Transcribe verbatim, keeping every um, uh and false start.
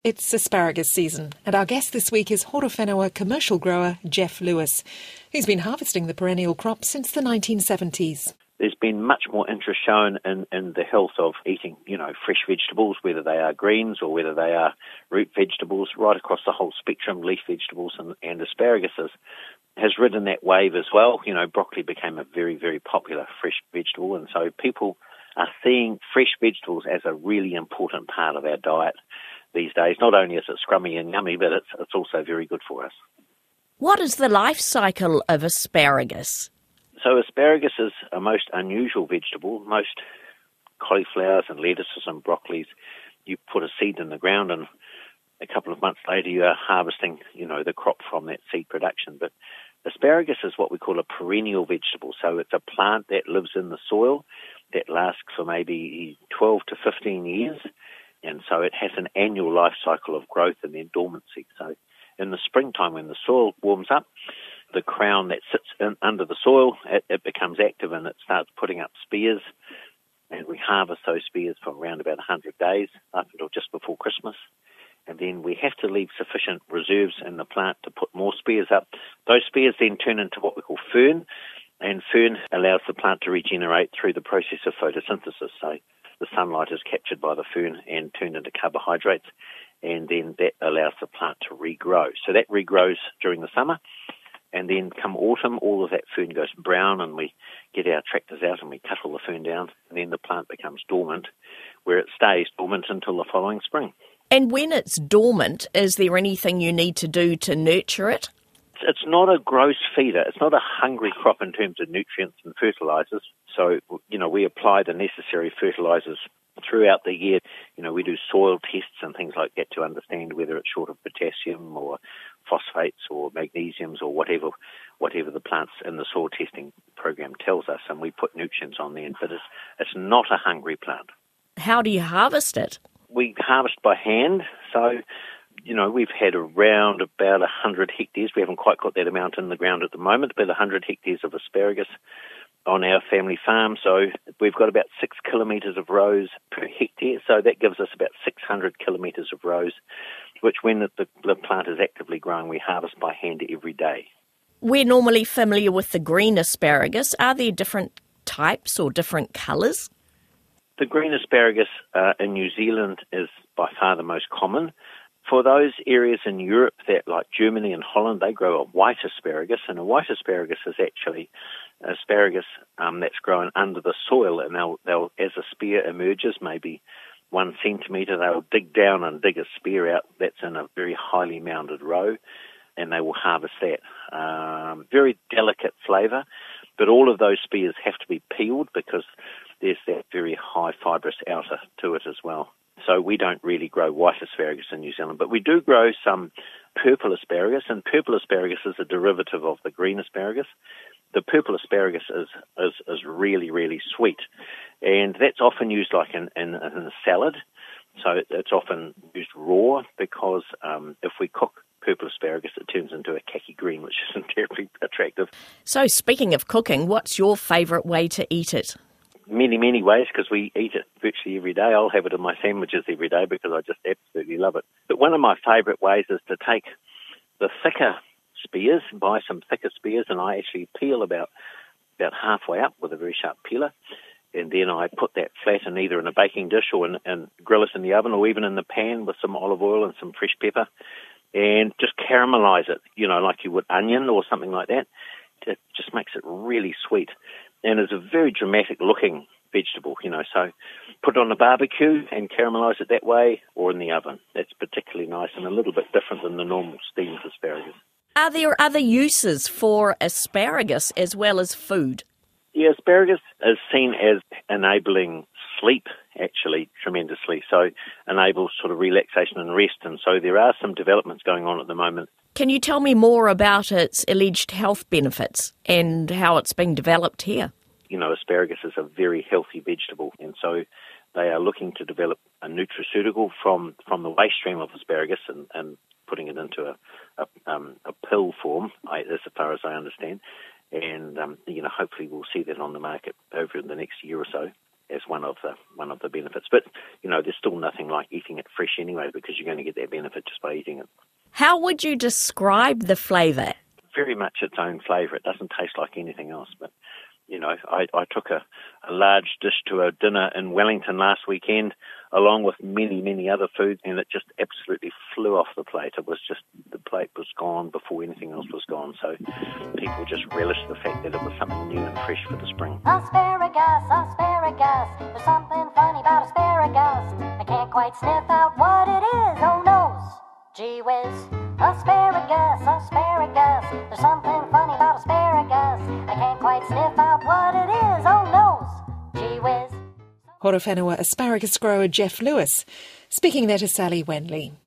It's asparagus season, and our guest this week is Horowhenua commercial grower Jeff Lewis, who's been harvesting the perennial crop since the nineteen seventies. There's been much more interest shown in, in the health of eating, you know, fresh vegetables, whether they are greens or whether they are root vegetables, right across the whole spectrum, leaf vegetables and, and asparaguses has ridden that wave as well. You know, broccoli became a very, very popular fresh vegetable, and so people are seeing fresh vegetables as a really important part of our diet these days. Not only is it scrummy and yummy, but it's, it's also very good for us. What is the life cycle of asparagus? So asparagus is a most unusual vegetable. Most cauliflowers and lettuces and broccolis, you put a seed in the ground and a couple of months later you are harvesting, you know, the crop from that seed production. But asparagus is what we call a perennial vegetable. So it's a plant that lives in the soil that lasts for maybe twelve to fifteen years. And so it has an annual life cycle of growth and then dormancy. So in the springtime when the soil warms up, the crown that sits in, under the soil, it, it becomes active and it starts putting up spears. And we harvest those spears for around about one hundred days up until just before Christmas. And then we have to leave sufficient reserves in the plant to put more spears up. Those spears then turn into what we call fern, and fern allows the plant to regenerate through the process of photosynthesis. So the sunlight is captured by the fern and turned into carbohydrates, and then that allows the plant to regrow. So that regrows during the summer, and then come autumn, all of that fern goes brown, and we get our tractors out and we cut all the fern down, and then the plant becomes dormant, where it stays dormant until the following spring. And when it's dormant, is there anything you need to do to nurture it? It's not a gross feeder. It's not a hungry crop in terms of nutrients and fertilizers. So, you know, we apply the necessary fertilizers throughout the year. You know, we do soil tests and things like that to understand whether it's short of potassium or phosphates or magnesiums or whatever whatever the plants in the soil testing program tells us, and we put nutrients on there. But it's, it's not a hungry plant. How do you harvest it? We harvest by hand. So, you know, we've had around about one hundred hectares. We haven't quite got that amount in the ground at the moment, but one hundred hectares of asparagus on our family farm. So we've got about six kilometres of rows per hectare. So that gives us about six hundred kilometres of rows, which when the, the, the plant is actively growing, we harvest by hand every day. We're normally familiar with the green asparagus. Are there different types or different colours? The green asparagus uh, in New Zealand is by far the most common. For those areas in Europe that, like Germany and Holland, they grow a white asparagus, and a white asparagus is actually asparagus um, that's grown under the soil, and they'll, they'll, as a spear emerges, maybe one centimetre, they'll dig down and dig a spear out that's in a very highly mounded row, and they will harvest that. Um, very delicate flavour, but all of those spears have to be peeled because there's that very high fibrous outer to it as well. So we don't really grow white asparagus in New Zealand, but we do grow some purple asparagus, and purple asparagus is a derivative of the green asparagus. The purple asparagus is is, is really, really sweet, and that's often used like in, in, in a salad. So it's often used raw because um, if we cook purple asparagus, it turns into a khaki green, which isn't terribly attractive. So speaking of cooking, what's your favourite way to eat it? Many, many ways, because we eat it virtually every day. I'll have it in my sandwiches every day because I just absolutely love it. But one of my favourite ways is to take the thicker spears, buy some thicker spears, and I actually peel about about halfway up with a very sharp peeler, and then I put that flat in either in a baking dish or in, and grill it in the oven or even in the pan with some olive oil and some fresh pepper, and just caramelise it, you know, like you would onion or something like that. It just makes it really sweet. And it's a very dramatic-looking vegetable, you know, so put it on the barbecue and caramelise it that way or in the oven. That's particularly nice and a little bit different than the normal steamed asparagus. Are there other uses for asparagus as well as food? Yeah, asparagus is seen as enabling sleep, actually, tremendously. So enables sort of relaxation and rest. And so there are some developments going on at the moment. Can you tell me more about its alleged health benefits and how it's being developed here? You know, asparagus is a very healthy vegetable, and so they are looking to develop a nutraceutical from, from the waste stream of asparagus and, and putting it into a, a, um, a pill form, I, as far as I understand. And, um, you know, hopefully we'll see that on the market over the next year or so. as one of the one of the benefits. But, you know, there's still nothing like eating it fresh anyway, because you're going to get that benefit just by eating it. How would you describe the flavour? Very much its own flavour. It doesn't taste like anything else. But, you know, I, I took a, a large dish to a dinner in Wellington last weekend, along with many, many other foods, and it just absolutely flew off the plate. It was just, the plate was gone before anything else was gone. So people just relished the fact that it was something new and fresh for the spring. Asparagus, asparagus, there's something funny about asparagus. I can't quite sniff out what it is, oh no, gee whiz. Asparagus, asparagus, there's something funny about asparagus. I can't quite sniff out what it is, oh no, gee whiz. Horowhenua asparagus grower Jeff Lewis, speaking there to Sally Wenley.